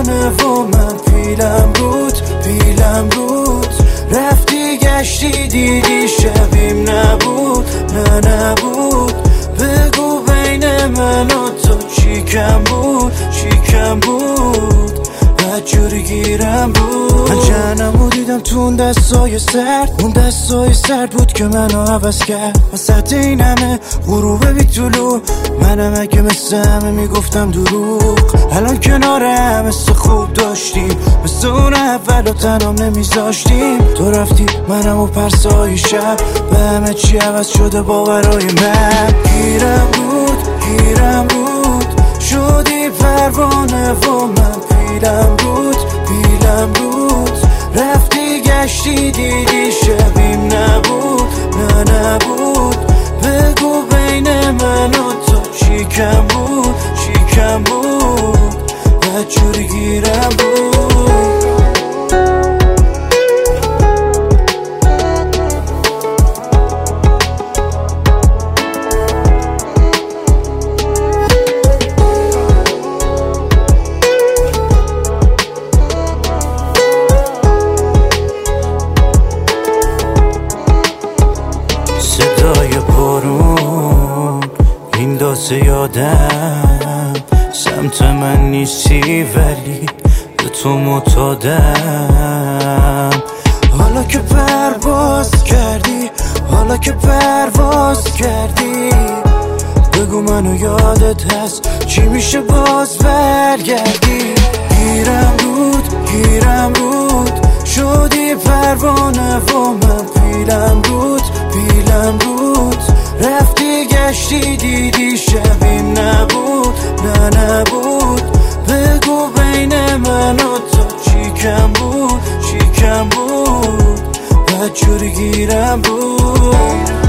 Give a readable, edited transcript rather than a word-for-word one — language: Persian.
پروانه و من پیلم بود رفتی گشتی دیدی شبیم نبود نبود بگو بین من و تو چی کم بود بدجوری گیرم بود. من جهنمو دیدم تو اون دستای سرد بود که منو عوض کرد. وسط این همه غروب بی طلوع منم اگه مثل همه میگفتم دروغ. الان کنار هم مثل خوب داشتیم، مثل اون اول و تنام نمیذاشتیم. تو رفتی منم و پرسای شب به همه چی عوض شده باورای من. گیرم بود شدی پروانه و من پیلم بود رفتی گشتی دیدی شبیم نبود نبود بگو بین من و تو چی کم بود بدجوری گیرم بود. صدای بارون این دازه یادم سمت من نیستی ولی به تو معتادم. حالا که پرواز کردی بگو منو یادت هست چی میشه باز برگردی. گیرم بود شدی پروانه و من پیلم بود رفتی گشتی دیدی شبیم نبود نبود بگو بین من و تو چی کم بود بدجوری گیرم بود.